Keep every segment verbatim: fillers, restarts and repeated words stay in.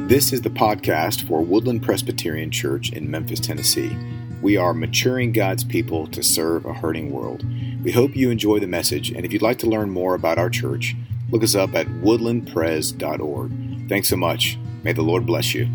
This is the podcast for Woodland Presbyterian Church in Memphis, Tennessee. We are maturing God's people to serve a hurting world. We hope you enjoy the message, and if you'd like to learn more about our church, look us up at woodland pres dot org. Thanks so much. May the Lord bless you.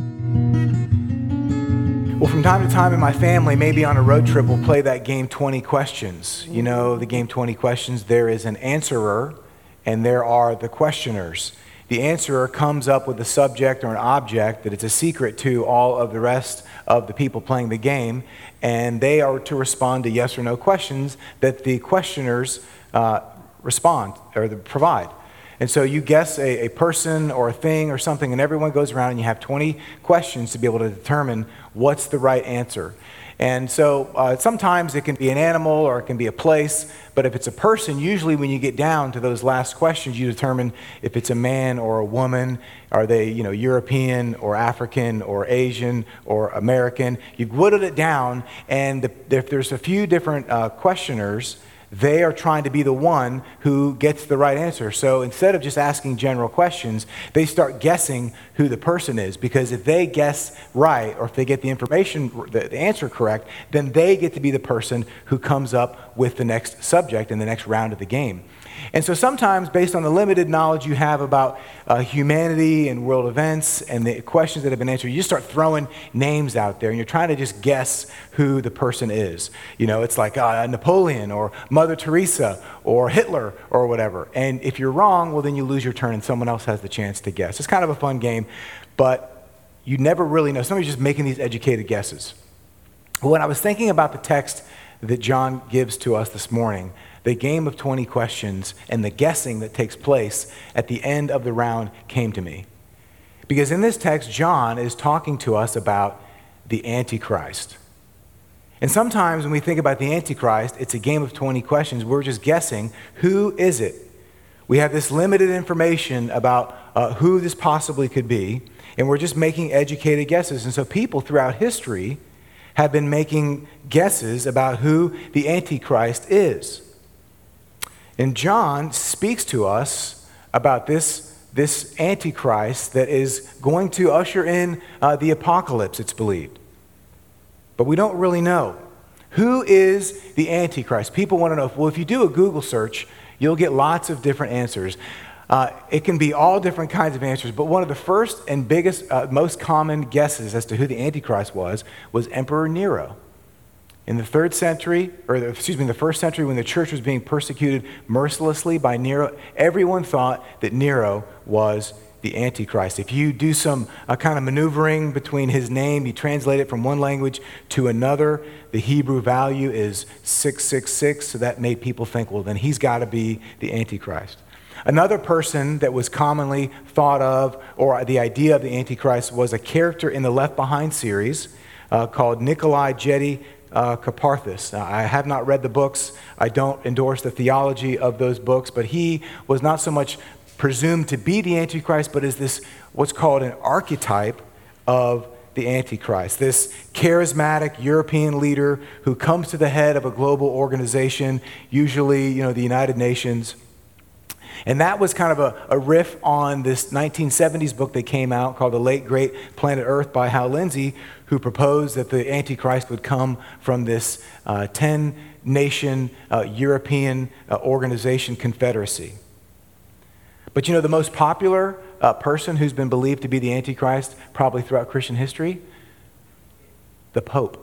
Well, from time to time in my family, maybe on a road trip, we'll play that game twenty questions. You know, the game twenty questions, there is an answerer, and there are the questioners. The answerer comes up with a subject or an object that it's a secret to all of the rest of the people playing the game, and they are to respond to yes or no questions that the questioners uh, respond or provide. And so you guess a, a person or a thing or something, and everyone goes around and you have twenty questions to be able to determine what's the right answer. And so uh, sometimes it can be an animal or it can be a place, but if it's a person, usually when you get down to those last questions, you determine if it's a man or a woman, are they, you know, European or African or Asian or American. You've whittled it down, and the, if there's a few different uh, questioners, they are trying to be the one who gets the right answer. So instead of just asking general questions, they start guessing who the person is, because if they guess right, or if they get the information, the, the answer correct, then they get to be the person who comes up with the next subject in the next round of the game. And so sometimes, based on the limited knowledge you have about uh, humanity and world events and the questions that have been answered, you just start throwing names out there, and you're trying to just guess who the person is. You know, it's like uh, Napoleon or Mother Teresa or Hitler or whatever. And if you're wrong, well, then you lose your turn and someone else has the chance to guess. It's kind of a fun game, but you never really know. Somebody's just making these educated guesses. When I was thinking about the text that John gives to us this morning, the game of twenty questions and the guessing that takes place at the end of the round came to me. Because in this text, John is talking to us about the Antichrist. And sometimes when we think about the Antichrist, it's a game of twenty questions. We're just guessing, who is it? We have this limited information about uh, who this possibly could be, and we're just making educated guesses. And so people throughout history have been making guesses about who the Antichrist is. And John speaks to us about this, this Antichrist that is going to usher in uh, the apocalypse, it's believed. But we don't really know. Who is the Antichrist? People want to know. Well, if you do a Google search, you'll get lots of different answers. Uh, it can be all different kinds of answers, but one of the first and biggest, uh, most common guesses as to who the Antichrist was, was Emperor Nero. In the third century, or the, excuse me, the first century, when the church was being persecuted mercilessly by Nero, everyone thought that Nero was the Antichrist. If you do some uh, kind of maneuvering between his name, you translate it from one language to another, the Hebrew value is six six six, so that made people think, well, then he's got to be the Antichrist. Another person that was commonly thought of, or the idea of the Antichrist, was a character in the Left Behind series uh, called Nikolai Jetty Uh, Karparthus. Now, I have not read the books. I don't endorse the theology of those books, but he was not so much presumed to be the Antichrist, but is this what's called an archetype of the Antichrist. This charismatic European leader who comes to the head of a global organization, usually, you know, the United Nations. And that was kind of a, a riff on this nineteen seventies book that came out called The Late Great Planet Earth by Hal Lindsey, who proposed that the Antichrist would come from this uh, ten-nation uh, European uh, organization confederacy. But you know, the most popular uh, person who's been believed to be the Antichrist probably throughout Christian history? The Pope.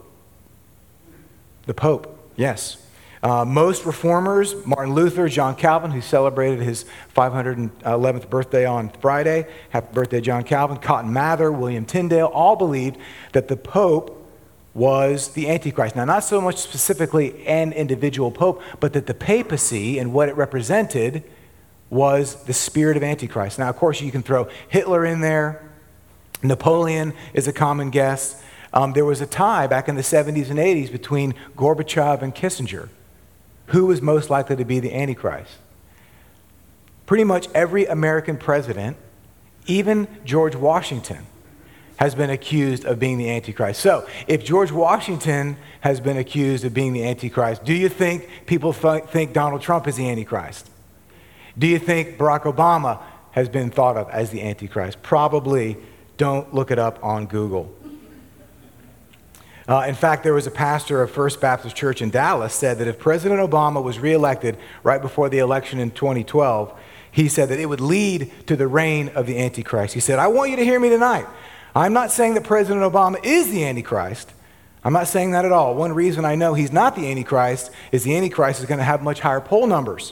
The Pope, yes. Uh, most reformers, Martin Luther, John Calvin, who celebrated his five hundred eleventh birthday on Friday, happy birthday, John Calvin, Cotton Mather, William Tyndale, all believed that the Pope was the Antichrist. Now, not so much specifically an individual Pope, but that the papacy and what it represented was the spirit of Antichrist. Now, of course, you can throw Hitler in there. Napoleon is a common guess. Um, there was a tie back in the seventies and eighties between Gorbachev and Kissinger. Who was most likely to be the Antichrist? Pretty much every American president, even George Washington, has been accused of being the Antichrist. So, if George Washington has been accused of being the Antichrist, do you think people th- think Donald Trump is the Antichrist? Do you think Barack Obama has been thought of as the Antichrist? Probably Don't look it up on Google. Uh, in fact, there was a pastor of First Baptist Church in Dallas said that if President Obama was reelected right before the election in twenty twelve, he said that it would lead to the reign of the Antichrist. He said, I want you to hear me tonight. I'm not saying that President Obama is the Antichrist. I'm not saying that at all. One reason I know he's not the Antichrist is the Antichrist is going to have much higher poll numbers.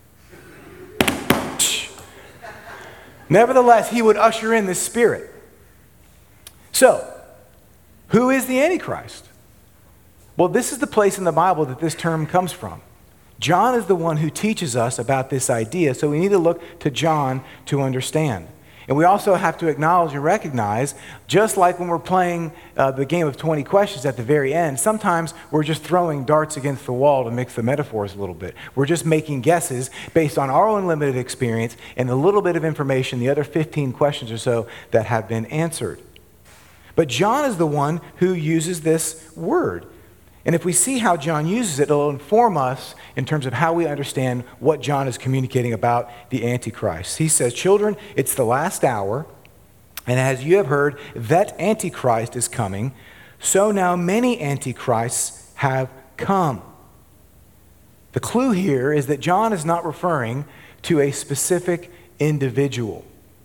Nevertheless, he would usher in this spirit. So, who is the Antichrist? Well, this is the place in the Bible that this term comes from. John is the one who teaches us about this idea, so we need to look to John to understand. And we also have to acknowledge and recognize, just like when we're playing uh, the game of twenty questions at the very end, sometimes we're just throwing darts against the wall to mix the metaphors a little bit. We're just making guesses based on our own limited experience and the little bit of information, the other fifteen questions or so that have been answered. But John is the one who uses this word. And if we see how John uses it, it'll inform us in terms of how we understand what John is communicating about the Antichrist. He says, children, it's the last hour, and as you have heard that Antichrist is coming, so now many Antichrists have come. The clue here is that John is not referring to a specific individual.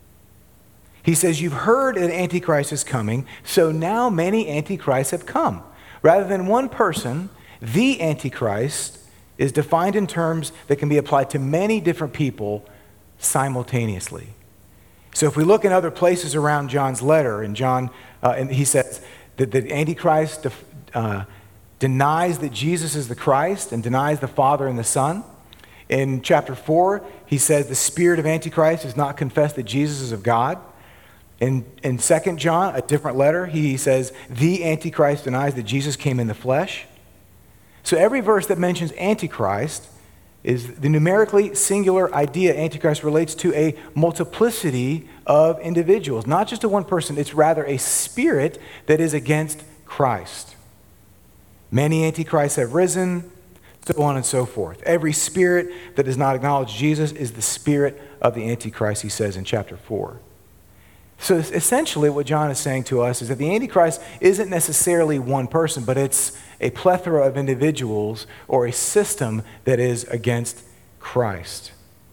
He says, you've heard that Antichrist is coming, so now many Antichrists have come. Rather than one person, the Antichrist is defined in terms that can be applied to many different people simultaneously. So if we look in other places around John's letter, and John, uh, and he says that the Antichrist uh, denies that Jesus is the Christ and denies the Father and the Son. In chapter four, he says the spirit of Antichrist does not confess that Jesus is of God. In, in Second John, a different letter, he says, the Antichrist denies that Jesus came in the flesh. So every verse that mentions Antichrist is the numerically singular idea. Antichrist relates to a multiplicity of individuals, not just to one person. It's rather a spirit that is against Christ. Many Antichrists have risen, so on and so forth. Every spirit that does not acknowledge Jesus is the spirit of the Antichrist, he says in chapter four. So essentially what John is saying to us is that the Antichrist isn't necessarily one person, but it's a plethora of individuals or a system that is against Christ.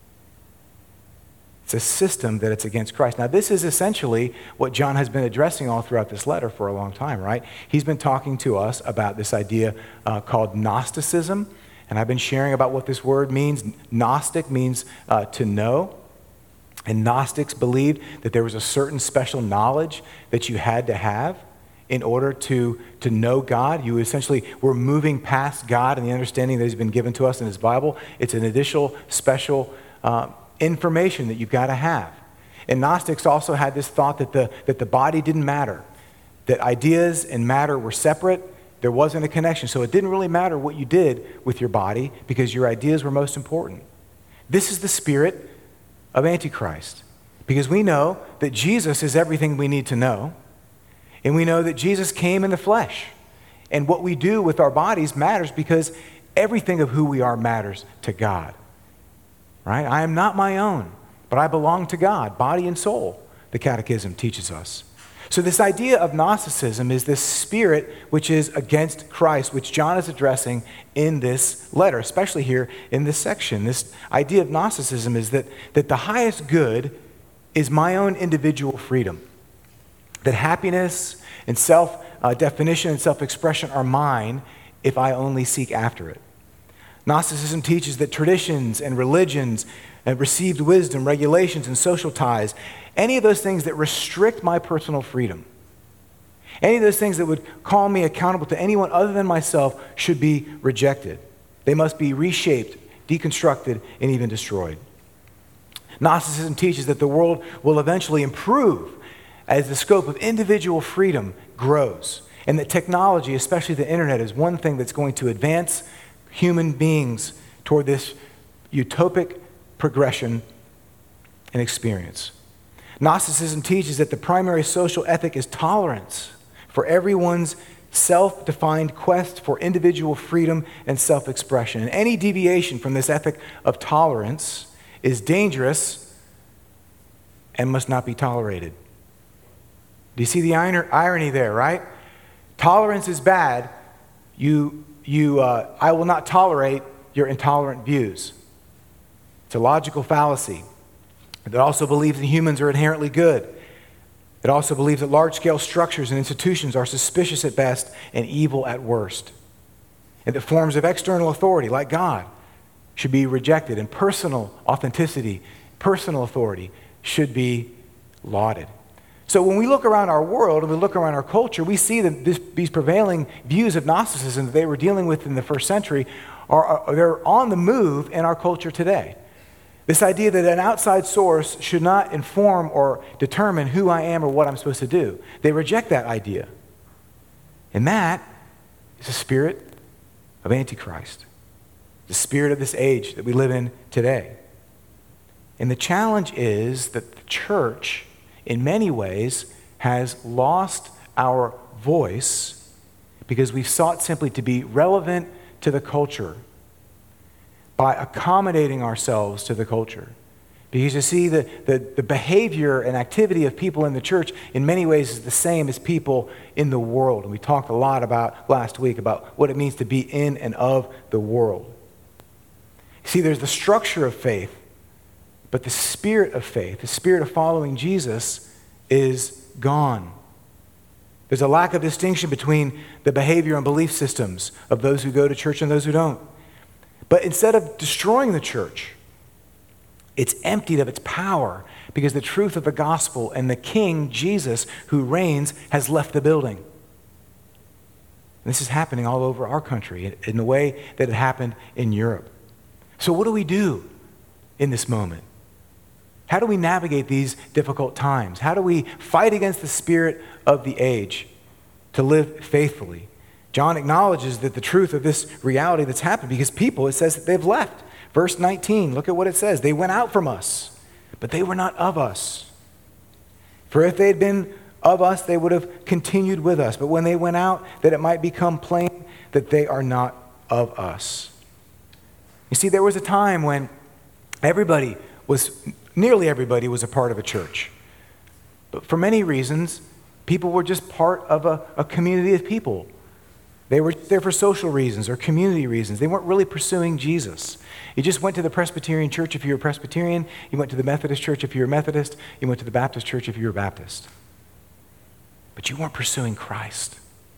It's a system that it's against Christ. Now this is essentially what John has been addressing all throughout this letter for a long time, right? He's been talking to us about this idea uh, called Gnosticism, and I've been sharing about what this word means. Gnostic means uh, to know. And Gnostics believed that there was a certain special knowledge that you had to have in order to, to know God. You essentially were moving past God and the understanding that he's been given to us in his Bible. It's an additional special uh, information that you've got to have. And Gnostics also had this thought that the, that the body didn't matter, that ideas and matter were separate. There wasn't a connection. So it didn't really matter what you did with your body because your ideas were most important. This is the spirit of Antichrist, because we know that Jesus is everything we need to know, and we know that Jesus came in the flesh, and what we do with our bodies matters because everything of who we are matters to God, right? I am not my own, but I belong to God, body and soul, the Catechism teaches us. So this idea of Gnosticism is this spirit which is against Christ, which John is addressing in this letter, especially here in this section. This idea of Gnosticism is that, that the highest good is my own individual freedom, that happiness and self-definition and self-expression are mine if I only seek after it. Gnosticism teaches that traditions and religions and received wisdom, regulations, and social ties, any of those things that restrict my personal freedom, any of those things that would call me accountable to anyone other than myself should be rejected. They must be reshaped, deconstructed, and even destroyed. Gnosticism teaches that the world will eventually improve as the scope of individual freedom grows, and that technology, especially the internet, is one thing that's going to advance human beings toward this utopic progression and experience. Gnosticism teaches that the primary social ethic is tolerance for everyone's self-defined quest for individual freedom and self-expression. And any deviation from this ethic of tolerance is dangerous and must not be tolerated. Do you see the irony there, right? Tolerance is bad. You, you, uh, I will not tolerate your intolerant views. It's a logical fallacy. It also believes that humans are inherently good. It also believes that large-scale structures and institutions are suspicious at best and evil at worst. And that forms of external authority, like God, should be rejected, and personal authenticity, personal authority should be lauded. So when we look around our world and we look around our culture, we see that this, these prevailing views of Gnosticism that they were dealing with in the first century are, are they're on the move in our culture today. This idea that an outside source should not inform or determine who I am or what I'm supposed to do. They reject that idea. And that is the spirit of Antichrist, the spirit of this age that we live in today. And the challenge is that the church, in many ways, has lost our voice because we've sought simply to be relevant to the culture by accommodating ourselves to the culture. Because you see, the, the, the behavior and activity of people in the church in many ways is the same as people in the world. And we talked a lot about last week about what it means to be in and of the world. See, there's the structure of faith, but the spirit of faith, the spirit of following Jesus, is gone. There's a lack of distinction between the behavior and belief systems of those who go to church and those who don't. But instead of destroying the church, it's emptied of its power because the truth of the gospel and the King, Jesus, who reigns, has left the building. And this is happening all over our country in the way that it happened in Europe. So what do we do in this moment? How do we navigate these difficult times? How do we fight against the spirit of the age to live faithfully? John acknowledges that the truth of this reality that's happened because people, it says that they've left. Verse nineteen, look at what it says. They went out from us, but they were not of us. For if they had been of us, they would have continued with us. But when they went out, that it might become plain that they are not of us. You see, there was a time when everybody was, nearly everybody was a part of a church. But for many reasons, people were just part of a, a community of people. They were there for social reasons or community reasons. They weren't really pursuing Jesus. You just went to the Presbyterian church if you were Presbyterian. You went to the Methodist church if you were Methodist. You went to the Baptist church if you were Baptist. But you weren't pursuing Christ.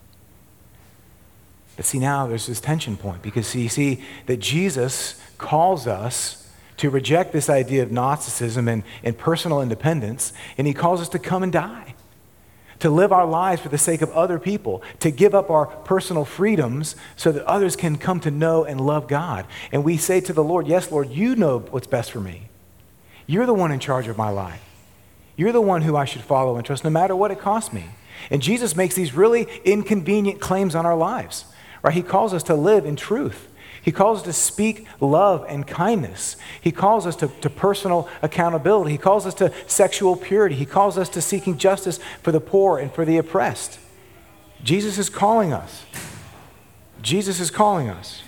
But see, now there's this tension point because you see that Jesus calls us to reject this idea of Gnosticism and, and personal independence, and he calls us to come and die, to live our lives for the sake of other people, to give up our personal freedoms so that others can come to know and love God. And we say to the Lord, yes, Lord, you know what's best for me. You're the one in charge of my life. You're the one who I should follow and trust no matter what it costs me. And Jesus makes these really inconvenient claims on our lives, right? He calls us to live in truth. He calls us to speak love and kindness. He calls us to, to personal accountability. He calls us to sexual purity. He calls us to seeking justice for the poor and for the oppressed. Jesus is calling us. Jesus is calling us.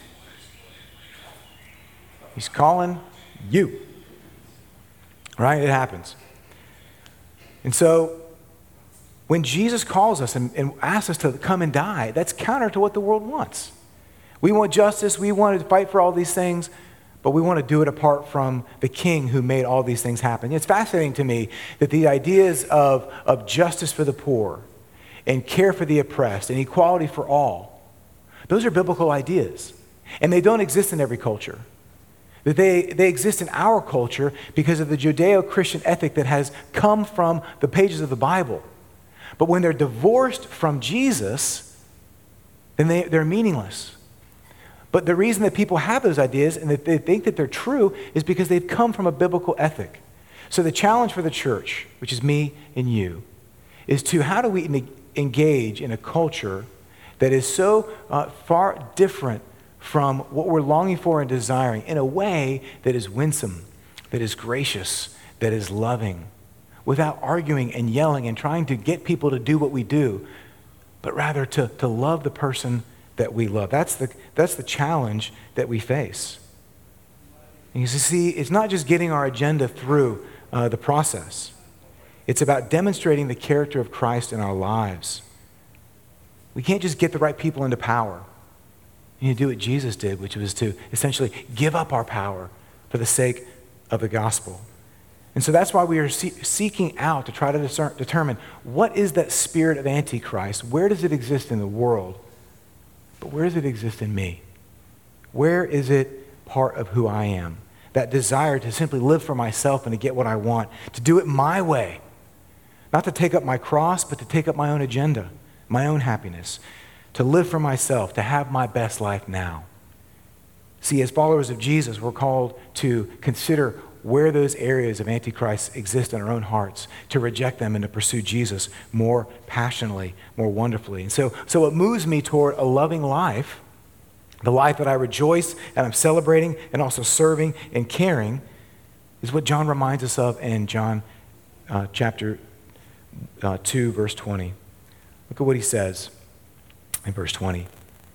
He's calling you. Right? It happens. And so, when Jesus calls us and, and asks us to come and die, that's counter to what the world wants. We want justice, we want to fight for all these things, but we want to do it apart from the King who made all these things happen. It's fascinating to me that the ideas of, of justice for the poor and care for the oppressed and equality for all, those are biblical ideas. And they don't exist in every culture. That they, they exist in our culture because of the Judeo-Christian ethic that has come from the pages of the Bible. But when they're divorced from Jesus, then they, they're meaningless. But the reason that people have those ideas and that they think that they're true is because they've come from a biblical ethic. So the challenge for the church, which is me and you, is to how do we engage in a culture that is so uh, far different from what we're longing for and desiring in a way that is winsome, that is gracious, that is loving, without arguing and yelling and trying to get people to do what we do, but rather to, to love the person that we love. That's the, that's the challenge that we face. And you see, it's not just getting our agenda through uh, the process. It's about demonstrating the character of Christ in our lives. We can't just get the right people into power. You need to do what Jesus did, which was to essentially give up our power for the sake of the gospel. And so that's why we are see- seeking out to try to discern, determine what is that spirit of Antichrist? Where does it exist in the world? But where does it exist in me? Where is it part of who I am? That desire to simply live for myself and to get what I want, to do it my way. Not to take up my cross, but to take up my own agenda, my own happiness, to live for myself, to have my best life now. See, as followers of Jesus, we're called to consider where those areas of Antichrist exist in our own hearts, to reject them and to pursue Jesus more passionately, more wonderfully. And so, so what moves me toward a loving life, the life that I rejoice and I'm celebrating and also serving and caring, is what John reminds us of in John uh, chapter uh, two, verse twenty. Look at what he says in verse twenty.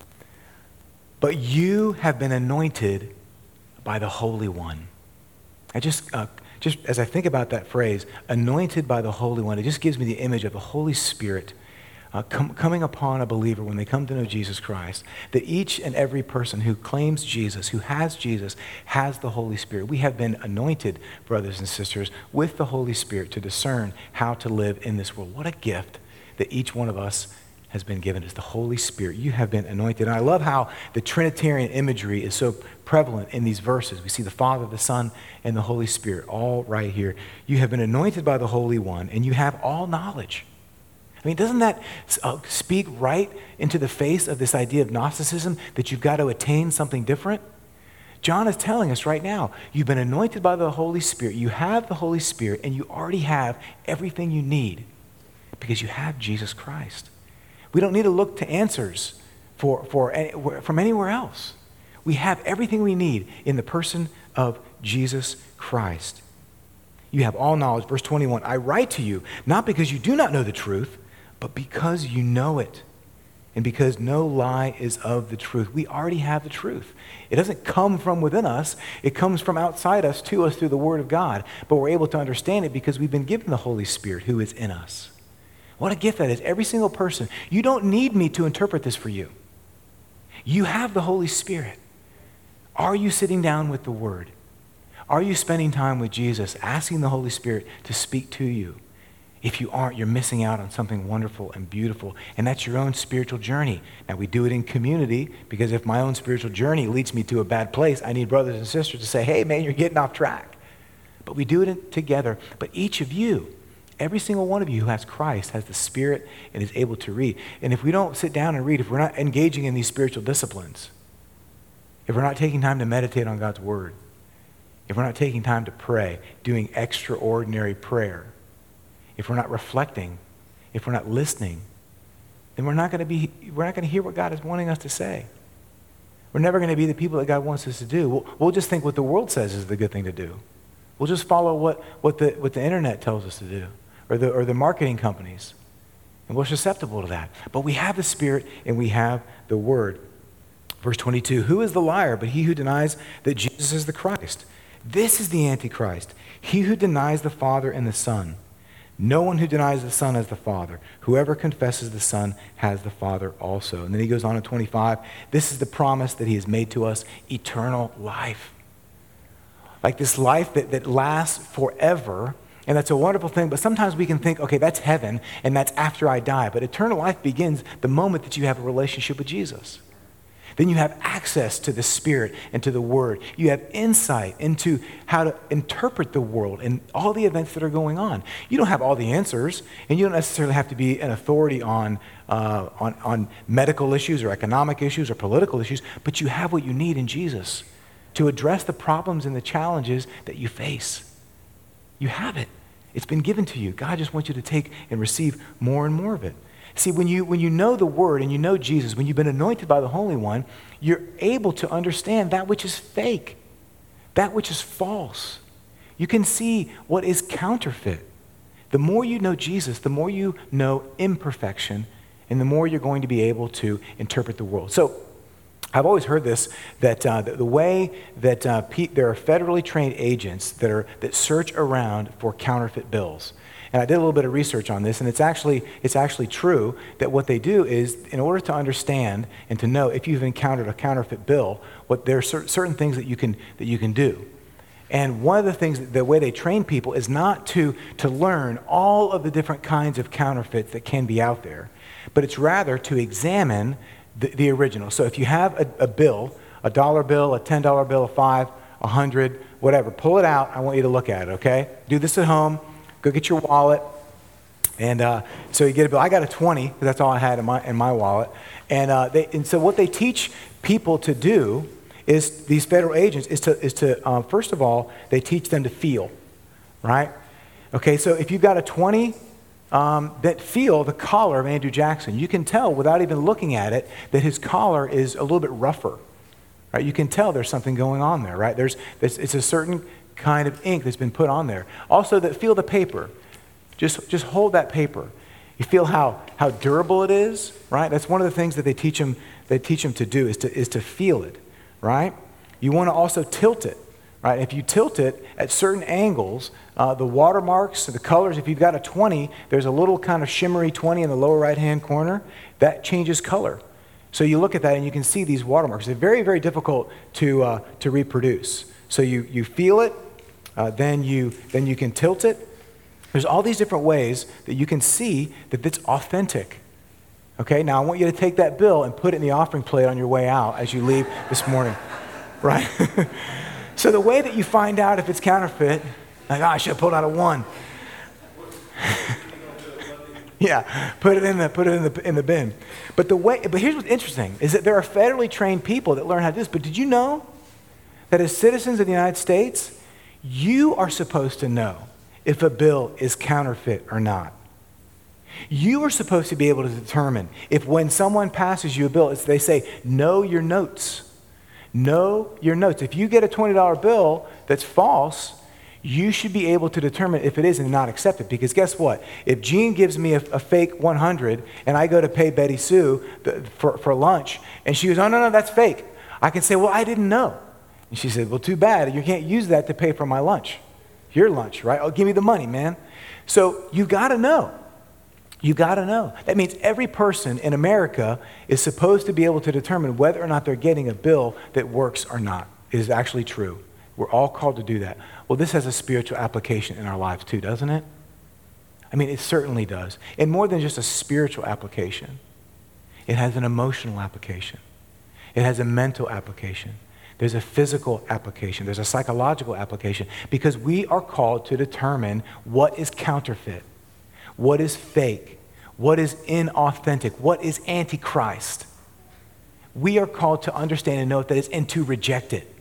But you have been anointed by the Holy One. I just, uh, just as I think about that phrase, anointed by the Holy One, it just gives me the image of the Holy Spirit uh, com- coming upon a believer when they come to know Jesus Christ, that each and every person who claims Jesus, who has Jesus, has the Holy Spirit. We have been anointed, brothers and sisters, with the Holy Spirit to discern how to live in this world. What a gift that each one of us has been given is the Holy Spirit. You have been anointed. And I love how the Trinitarian imagery is so prevalent in these verses. We see the Father, the Son, and the Holy Spirit all right here. You have been anointed by the Holy One, and you have all knowledge. I mean, doesn't that uh, speak right into the face of this idea of Gnosticism, that you've got to attain something different? John is telling us right now, you've been anointed by the Holy Spirit. You have the Holy Spirit, and you already have everything you need because you have Jesus Christ. We don't need to look to answers for, for, from anywhere else. We have everything we need in the person of Jesus Christ. You have all knowledge. Verse twenty-one, I write to you, not because you do not know the truth, but because you know it, and because no lie is of the truth. We already have the truth. It doesn't come from within us. It comes from outside us to us through the Word of God, but we're able to understand it because we've been given the Holy Spirit who is in us. What a gift that is. Every single person. You don't need me to interpret this for you. You have the Holy Spirit. Are you sitting down with the Word? Are you spending time with Jesus, asking the Holy Spirit to speak to you? If you aren't, you're missing out on something wonderful and beautiful, and that's your own spiritual journey. Now, we do it in community, because if my own spiritual journey leads me to a bad place, I need brothers and sisters to say, hey, man, you're getting off track. But we do it together. But each of you, every single one of you who has Christ has the Spirit and is able to read. And if we don't sit down and read, if we're not engaging in these spiritual disciplines, if we're not taking time to meditate on God's Word, if we're not taking time to pray, doing extraordinary prayer, if we're not reflecting, if we're not listening, then we're not going to be, we're not going to hear what God is wanting us to say. We're never going to be the people that God wants us to do. We'll, we'll just think what the world says is the good thing to do. We'll just follow what, what, the, what the internet tells us to do, or the, or the marketing companies. And we're susceptible to that. But we have the Spirit and we have the Word. Verse twenty-two, who is the liar but he who denies that Jesus is the Christ? This is the Antichrist, he who denies the Father and the Son. No one who denies the Son has the Father. Whoever confesses the Son has the Father also. And then he goes on in twenty-five, this is the promise that he has made to us, eternal life. Like this life that, that lasts forever. And that's a wonderful thing, but sometimes we can think, okay, that's heaven, and that's after I die. But eternal life begins the moment that you have a relationship with Jesus. Then you have access to the Spirit and to the Word. You have insight into how to interpret the world and all the events that are going on. You don't have all the answers, and you don't necessarily have to be an authority on, uh, on, on medical issues or economic issues or political issues, but you have what you need in Jesus to address the problems and the challenges that you face. You have it. It's been given to you. God just wants you to take and receive more and more of it. See, when you when you know the Word and you know Jesus, when you've been anointed by the Holy One, you're able to understand that which is fake, that which is false. You can see what is counterfeit. The more you know Jesus, the more you know imperfection, and the more you're going to be able to interpret the world. So I've always heard this, that uh, the, the way that uh, pe- there are federally trained agents that are that search around for counterfeit bills. And I did a little bit of research on this, and it's actually, it's actually true that what they do is, in order to understand and to know if you've encountered a counterfeit bill, what there are cer- certain things that you can that you can do. And one of the things, the way they train people is not to, to learn all of the different kinds of counterfeits that can be out there, but it's rather to examine the, the original. So if you have a, a bill, a dollar bill, a ten dollar bill, a five, a hundred, whatever, pull it out. I want you to look at it, okay? Do this at home. Go get your wallet. And uh, so you get a bill. I got a twenty, because that's all I had in my, in my wallet. And, uh, they, and so what they teach people to do is, these federal agents, is to, is to um, first of all, they teach them to feel, right? Okay, so if you've got a twenty, um, that feel the collar of Andrew Jackson. You can tell without even looking at it that his collar is a little bit rougher, right? You can tell there's something going on there, right? There's, there's it's a certain kind of ink that's been put on there. Also, that feel the paper. Just, just hold that paper. You feel how, how durable it is, right? That's one of the things that they teach them, they teach them to do is to, is to feel it, right? You want to also tilt it, right? If you tilt it at certain angles, uh, the watermarks, the colors, if you've got a twenty, there's a little kind of shimmery twenty in the lower right-hand corner, that changes color. So you look at that and you can see these watermarks. They're very, very difficult to, uh, to reproduce. So you, you feel it, uh, then, you, then you can tilt it. There's all these different ways that you can see that it's authentic. Okay, now I want you to take that bill and put it in the offering plate on your way out as you leave this morning, right? So the way that you find out if it's counterfeit, like, oh, I should have pulled out a one. Yeah, put it in the put it in the in the bin. But the way, but here's what's interesting is that there are federally trained people that learn how to do this. But did you know that as citizens of the United States, you are supposed to know if a bill is counterfeit or not? You are supposed to be able to determine if when someone passes you a bill, it's, they say, know your notes. Know your notes. If you get a twenty dollar bill that's false, you should be able to determine if it is and not accept it. Because guess what? If Gene gives me a, a fake one hundred and I go to pay Betty Sue the, for, for lunch, and she goes, oh, no, no, that's fake. I can say, well, I didn't know. And she said, well, too bad. You can't use that to pay for my lunch. Your lunch, right? Oh, give me the money, man. So you got to know. You got to know. That means every person in America is supposed to be able to determine whether or not they're getting a bill that works or not, is actually true. We're all called to do that. Well, this has a spiritual application in our lives too, doesn't it? I mean, it certainly does. And more than just a spiritual application, it has an emotional application. It has a mental application. There's a physical application. There's a psychological application, because we are called to determine what is counterfeit, what is fake, what is inauthentic, what is antichrist. We are called to understand and know what that is and to reject it.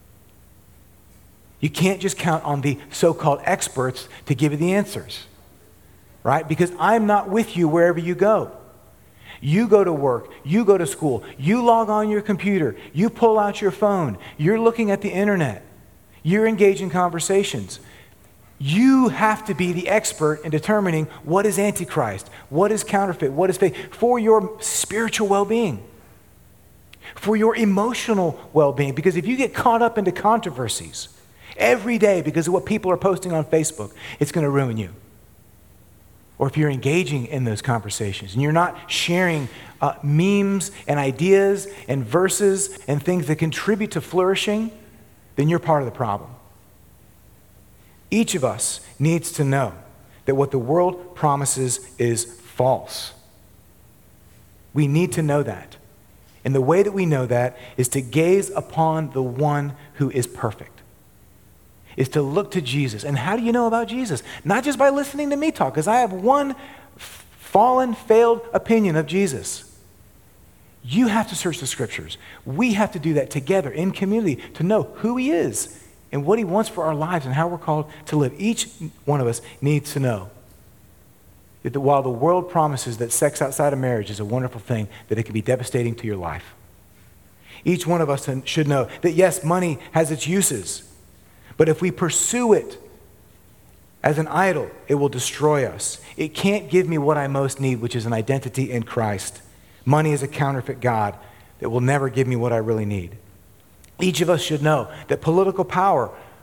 You can't just count on the so-called experts to give you the answers, right? Because I'm not with you wherever you go. You go to work, you go to school, you log on your computer, you pull out your phone, you're looking at the internet, you're engaged in conversations. You have to be the expert in determining what is antichrist, what is counterfeit, what is fake, for your spiritual well-being, for your emotional well-being. Because if you get caught up into controversies every day because of what people are posting on Facebook, it's going to ruin you. Or if you're engaging in those conversations and you're not sharing uh, memes and ideas and verses and things that contribute to flourishing, then you're part of the problem. Each of us needs to know that what the world promises is false. We need to know that. And the way that we know that is to gaze upon the one who is perfect. Is to look to Jesus. And how do you know about Jesus? Not just by listening to me talk, because I have one fallen, failed opinion of Jesus. You have to search the scriptures. We have to do that together in community to know who he is and what he wants for our lives and how we're called to live. Each one of us needs to know that while the world promises that sex outside of marriage is a wonderful thing, that it can be devastating to your life. Each one of us should know that yes, money has its uses, but if we pursue it as an idol, it will destroy us. It can't give me what I most need, which is an identity in Christ. Money is a counterfeit God that will never give me what I really need. Each of us should know that political power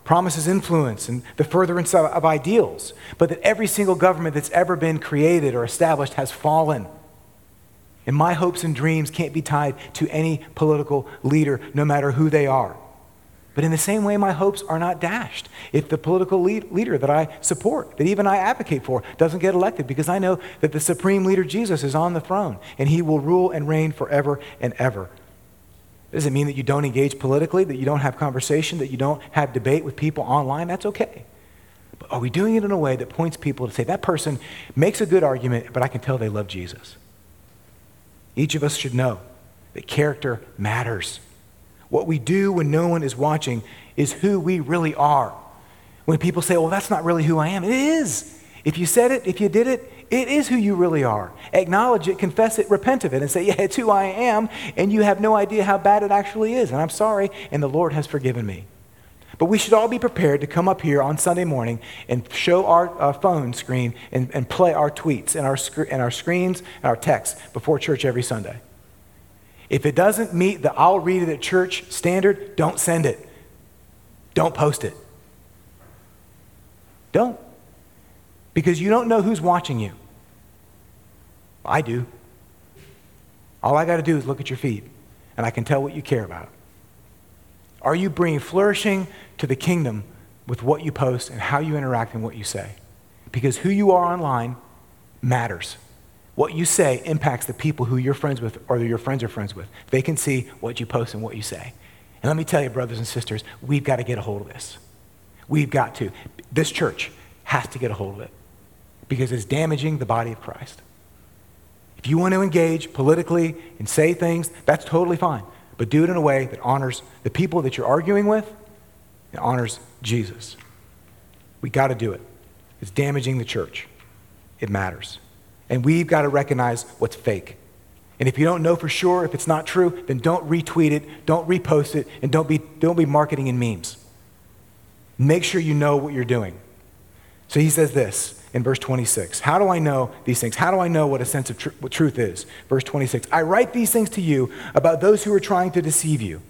promises influence and the furtherance of, of ideals, but that every single government that's ever been created or established has fallen. And my hopes and dreams can't be tied to any political leader, no matter who they are. But in the same way, my hopes are not dashed if the political lead, leader that I support, that even I advocate for, doesn't get elected, because I know that the supreme leader, Jesus, is on the throne, and he will rule and reign forever and ever. Does it mean that you don't engage politically, that you don't have conversation, that you don't have debate with people online? That's okay. But are we doing it in a way that points people to say, that person makes a good argument, but I can tell they love Jesus? Each of us should know that character matters. What we do when no one is watching is who we really are. When people say, well, that's not really who I am, it is. If you said it, if you did it, it is who you really are. Acknowledge it, confess it, repent of it, and say, yeah, it's who I am, and you have no idea how bad it actually is, and I'm sorry, and the Lord has forgiven me. But we should all be prepared to come up here on Sunday morning and show our uh, phone screen and, and play our tweets and our, sc- and our screens and our texts before church every Sunday. If it doesn't meet the I'll read it at church standard, don't send it. Don't post it. Don't. Because you don't know who's watching you. I do. All I got to do is look at your feed, and I can tell what you care about. Are you bringing flourishing to the kingdom with what you post and how you interact and what you say? Because who you are online matters. What you say impacts the people who you're friends with or your friends are friends with. They can see what you post and what you say. And let me tell you, brothers and sisters, we've got to get a hold of this. We've got to. This church has to get a hold of it because it's damaging the body of Christ. If you want to engage politically and say things, that's totally fine. But do it in a way that honors the people that you're arguing with and honors Jesus. We got to do it. It's damaging the church. It matters. And we've got to recognize what's fake. And if you don't know for sure if it's not true, then don't retweet it, don't repost it, and don't be, don't be marketing in memes. Make sure you know what you're doing. So he says this in verse twenty-six. How do I know these things? How do I know what a sense of tr- what truth is? Verse twenty-six. I write these things to you about those who are trying to deceive you.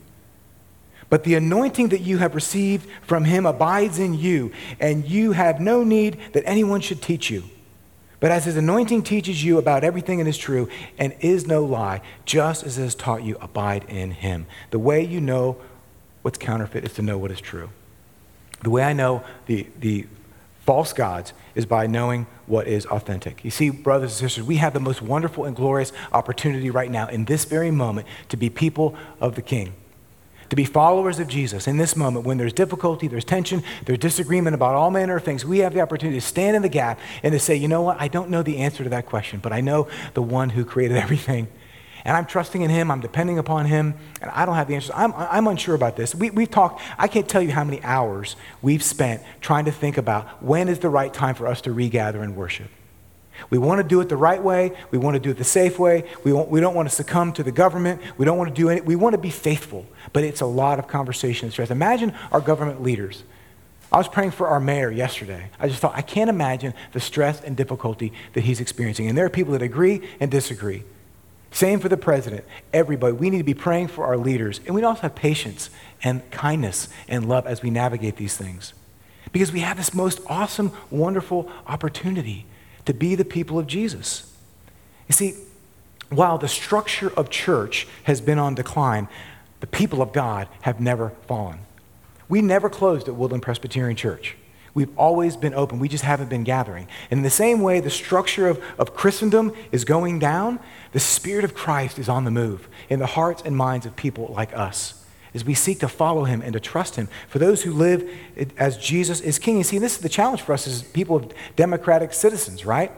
But the anointing that you have received from him abides in you, and you have no need that anyone should teach you. But as his anointing teaches you about everything and is true and is no lie, just as it has taught you, abide in him. The way you know what's counterfeit is to know what is true. The way I know the, the false gods is by knowing what is authentic. You see, brothers and sisters, we have the most wonderful and glorious opportunity right now in this very moment to be people of the King, to be followers of Jesus. In this moment, when there's difficulty, there's tension, there's disagreement about all manner of things, we have the opportunity to stand in the gap and to say, you know what, I don't know the answer to that question, but I know the one who created everything. And I'm trusting in him, I'm depending upon him, and I don't have the answers. I'm, I'm unsure about this. We, we've talked, I can't tell you how many hours we've spent trying to think about when is the right time for us to regather and worship. We want to do it the right way. We want to do it the safe way. We, want, we don't want to succumb to the government. We don't want to do it. We want to be faithful, but it's a lot of conversation and stress. Imagine our government leaders. I was praying for our mayor yesterday. I just thought, I can't imagine the stress and difficulty that he's experiencing. And there are people that agree and disagree. Same for the president. Everybody. We need to be praying for our leaders. And we also have patience and kindness and love as we navigate these things. Because we have this most awesome, wonderful opportunity to be the people of Jesus. You see, while the structure of church has been on decline, the people of God have never fallen. We never closed at Woodland Presbyterian Church. We've always been open. We just haven't been gathering. And in the same way the structure of, of Christendom is going down, the Spirit of Christ is on the move in the hearts and minds of people like us as we seek to follow him and to trust him. For those who live as Jesus is King. You see, this is the challenge for us as people of democratic citizens, right?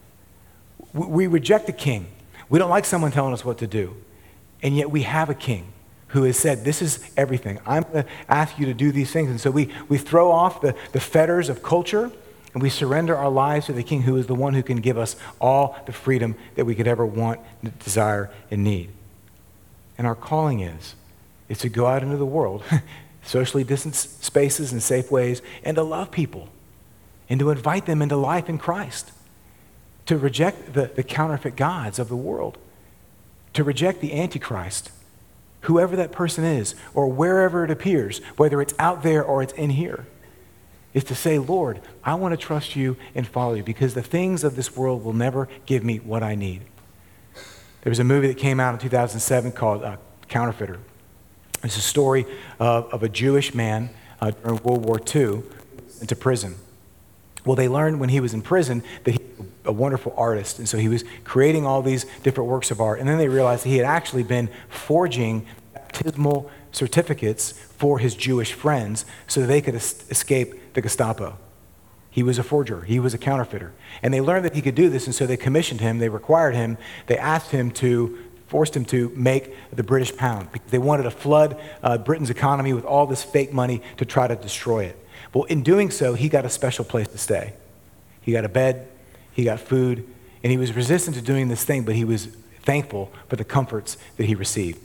We reject the king. We don't like someone telling us what to do. And yet we have a king who has said, this is everything. I'm going to ask you to do these things. And so we, we throw off the, the fetters of culture and we surrender our lives to the king who is the one who can give us all the freedom that we could ever want, desire, and need. And our calling is, is to go out into the world, socially distanced spaces and safe ways, and to love people and to invite them into life in Christ, to reject the, the counterfeit gods of the world, to reject the Antichrist, whoever that person is, or wherever it appears, whether it's out there or it's in here. is to say, Lord, I want to trust you and follow you because the things of this world will never give me what I need. There was a movie that came out in two thousand seven called uh, Counterfeiter. It's a story of, of a Jewish man uh, during World War Two into prison. Well, they learned when he was in prison that he was a wonderful artist, and so he was creating all these different works of art, and then they realized that he had actually been forging baptismal certificates for his Jewish friends so that they could es- escape the Gestapo. He was a forger. He was a counterfeiter. And they learned that he could do this, and so they commissioned him, they required him, they asked him to, forced him to make the British pound because they wanted to flood uh, Britain's economy with all this fake money to try to destroy it. Well, in doing so, he got a special place to stay. He got a bed, he got food, and he was resistant to doing this thing, but he was thankful for the comforts that he received.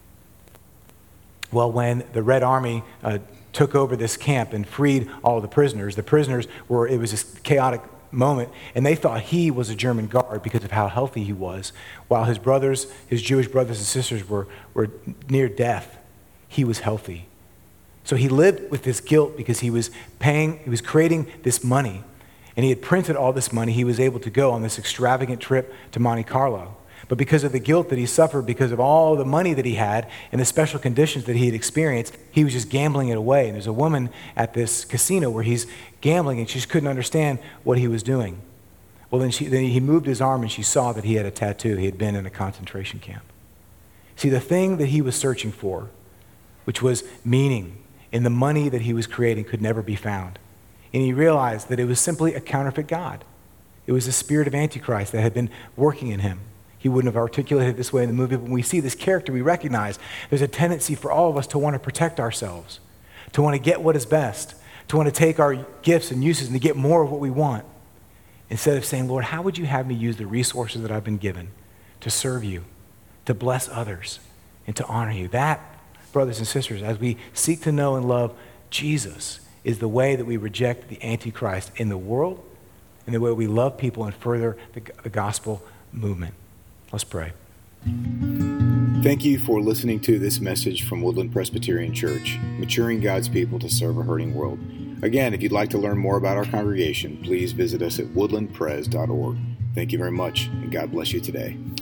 Well, when the Red Army uh, took over this camp and freed all of the prisoners, the prisoners were, it was this chaotic moment, and they thought he was a German guard because of how healthy he was, while his brothers, his Jewish brothers and sisters were, were near death. He was healthy. So he lived with this guilt because he was paying, he was creating this money, and he had printed all this money. He was able to go on this extravagant trip to Monte Carlo. But because of the guilt that he suffered, because of all the money that he had and the special conditions that he had experienced, he was just gambling it away. And there's a woman at this casino where he's gambling, and she just couldn't understand what he was doing. Well, then, she, then he moved his arm, and she saw that he had a tattoo. He had been in a concentration camp. See, the thing that he was searching for, which was meaning in the money that he was creating, could never be found. And he realized that it was simply a counterfeit God. It was the spirit of Antichrist that had been working in him. He wouldn't have articulated it this way in the movie, but when we see this character, we recognize there's a tendency for all of us to want to protect ourselves, to want to get what is best, to want to take our gifts and uses and to get more of what we want, instead of saying, Lord, how would you have me use the resources that I've been given to serve you, to bless others, and to honor you? That, brothers and sisters, as we seek to know and love Jesus, is the way that we reject the Antichrist in the world and the way we love people and further the, the gospel movement. Let's pray. Thank you for listening to this message from Woodland Presbyterian Church, maturing God's people to serve a hurting world. Again, if you'd like to learn more about our congregation, please visit us at woodland pres dot org. Thank you very much, and God bless you today.